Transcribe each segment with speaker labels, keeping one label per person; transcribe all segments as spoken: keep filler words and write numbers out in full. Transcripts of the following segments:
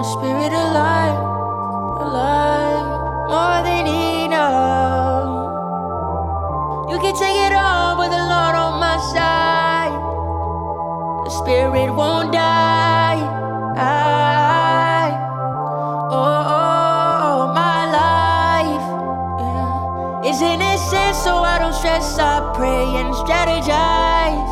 Speaker 1: spirit alive, alive, more than enough. You can take it all, but the Lord on my side. The spirit won't die. I, oh, oh, my life, yeah, is innocent, so I don't stress. I pray and strategize.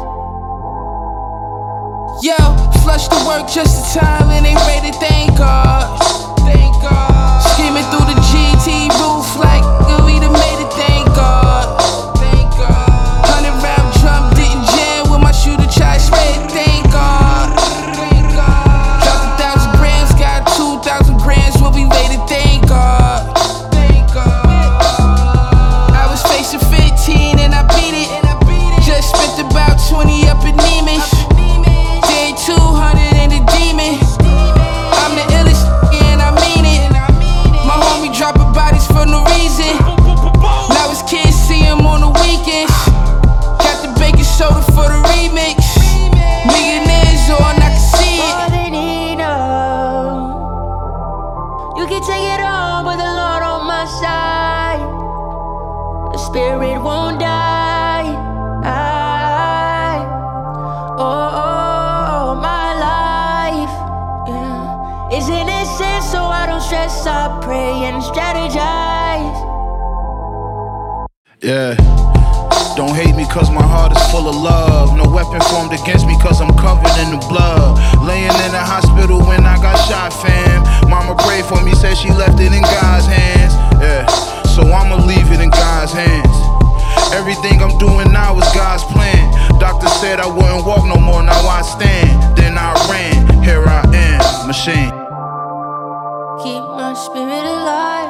Speaker 2: Yo, flush the work just in time and ain't ready, thank God. Thank God. Screaming through the G T roof like we done made it, thank God. Thank God. Hundred round drum didn't jam when my shooter tried spray, thank God. Thank God. Dropped a thousand grams, got two thousand grams when we waited, thank God. Thank God. I was facing fifteen and I beat it. Just spent about twenty up in Neiman. two hundred and a demon. I'm the illest, and I mean it. My homie dropping bodies for no reason. Now his kids see him on the weekends. Got the baking soda for the remix. Millionaires on, I can see it.
Speaker 1: More than enough. You can take it all, but the Lord on my side. The spirit won't die. I, oh, oh, my life, yeah, is innocent, so I don't stress. I pray and strategize.
Speaker 3: Yeah. Don't hate me cause my heart is full of love. No weapon formed against me cause I'm covered in the blood. Laying in the hospital when I got shot, fam. Mama prayed for me, said she left it in God's hands. Yeah, so I'ma leave it in God's hands. Everything I'm doing now is God's plan. Doctor said I wouldn't walk no more, now I stand. Then I ran, here I am, machine.
Speaker 1: Keep my spirit alive,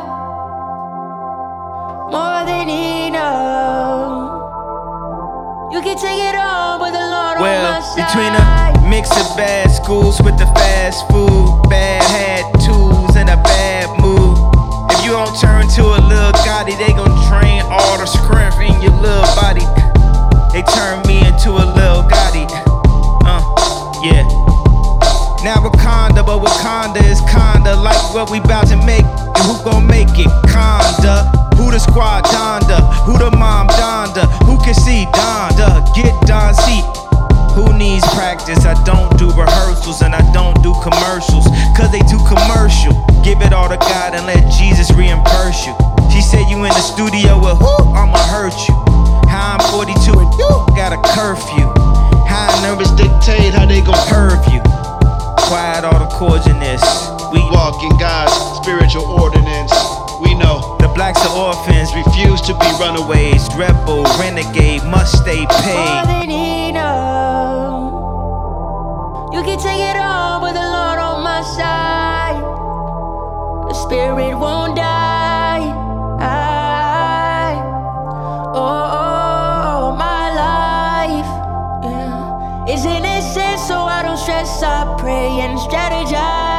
Speaker 1: more than enough. You can take it all, but the Lord
Speaker 4: Well,
Speaker 1: on my side.
Speaker 4: between a mix of bad schools with the fast food, bad attitudes and a bad mood. If you don't turn to a little Gotti, they gon' drain all the strength in your little body. They turn me into a little Gotti. Uh, yeah. Now Wakanda, but Wakanda is kinda like what we bout to make. And who gon' make it? Conda. Who the squad Donda? Who the mom Donda? Who can see Donda? Get Don C. Who needs practice? I don't do rehearsals and I don't do commercials, cause they too commercial. Give it all to God and let Jesus reimburse you. She said you in the studio with who? I'ma hurt you. How I'm forty-two and you got a curfew. How nervous dictate how they gon' curve you. Quiet all the chords in this. We
Speaker 5: walk in God's spiritual ordinance. We know
Speaker 4: the blacks are orphans,
Speaker 5: refuse to be
Speaker 4: runaways, rebel, renegade, must stay paid.
Speaker 1: More than enough. You can take it all, but the Lord on my side. The spirit won't die. I, oh, oh, my life, yeah, is innocent, so I don't stress. I pray and strategize.